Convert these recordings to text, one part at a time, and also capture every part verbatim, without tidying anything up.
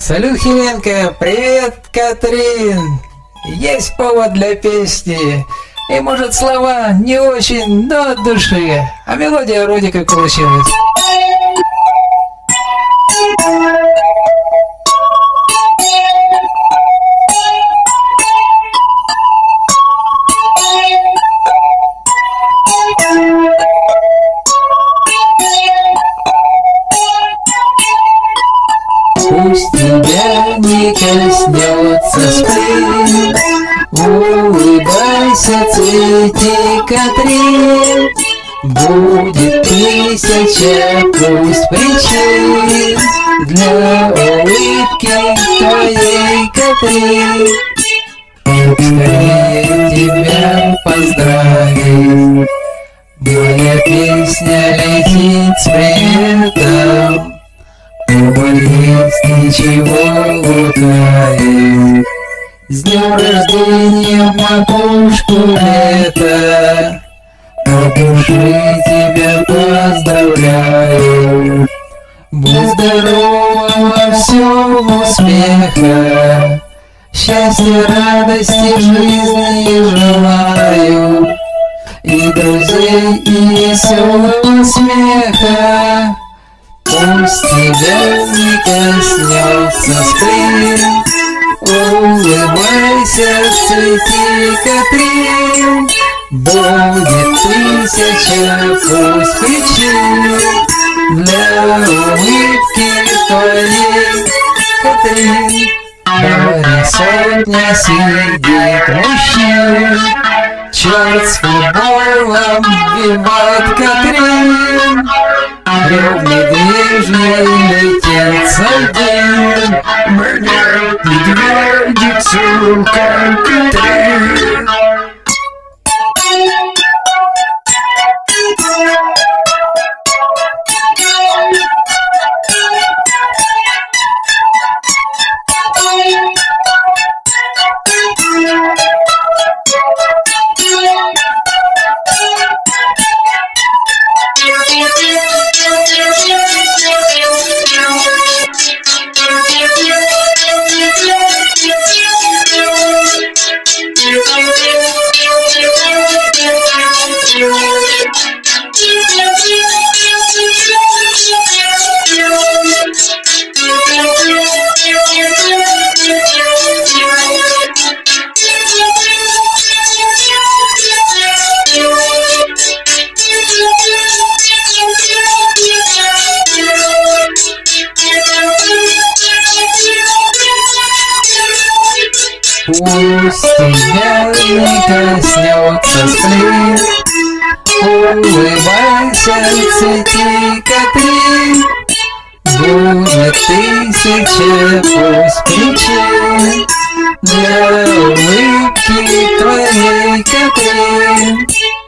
Салют, Хиленко! Привет, Катрин! Есть повод для песни. И может слова не очень, но от души. А мелодия вроде как получилась. Пусть тебя не коснется сплин, улыбайся, цвети, Катрин. Будет тысяча пусть причин для улыбки твоей, Катрин. Скорее тебя поздравить, моя песня летит с приветом. Есть ничего утаить. С днем рождения в макушку лета, от души тебя поздравляю. Будь здорова, во всем успеха, счастья, радости, жизни желаю, и друзей, и веселого смеха. Пусть тебя не коснется сплин, улыбайся, цвети, Катрин. Будет тысяча пусть причин для улыбки твоей, Катрин. Море сотня сидит мужчин, черт с футболом, виват, Катрин. Рев медвежий летит с один, меня медведик, сука, Катрин. Пусть тебя не коснется сплин, улыбайся, цвети, Катрин. Будет тысяча пусть причин для улыбки твоей, Катрин.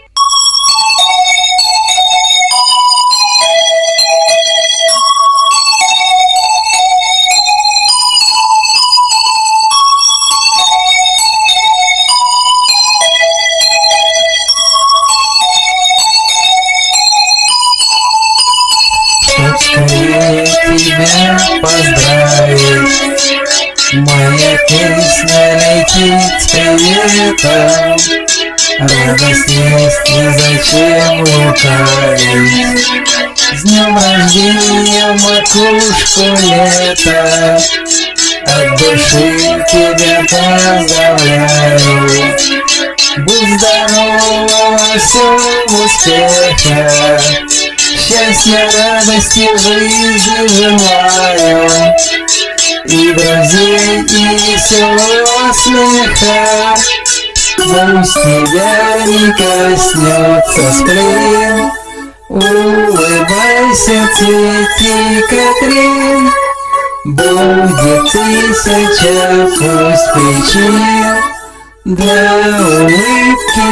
Скорее тебя поздравить, моя песня летит с приветом. Радость есть, и зачем лукавить? С днем рождения в макушку лета, от души тебя поздравляю. Будь здорова, во всем успеха, счастья, радости, жизни желаю, и друзей, и веселого смеха. Пусть тебя не коснется сплин, улыбайся, цвети, Катрин. Будет тысяча пусть причин для улыбки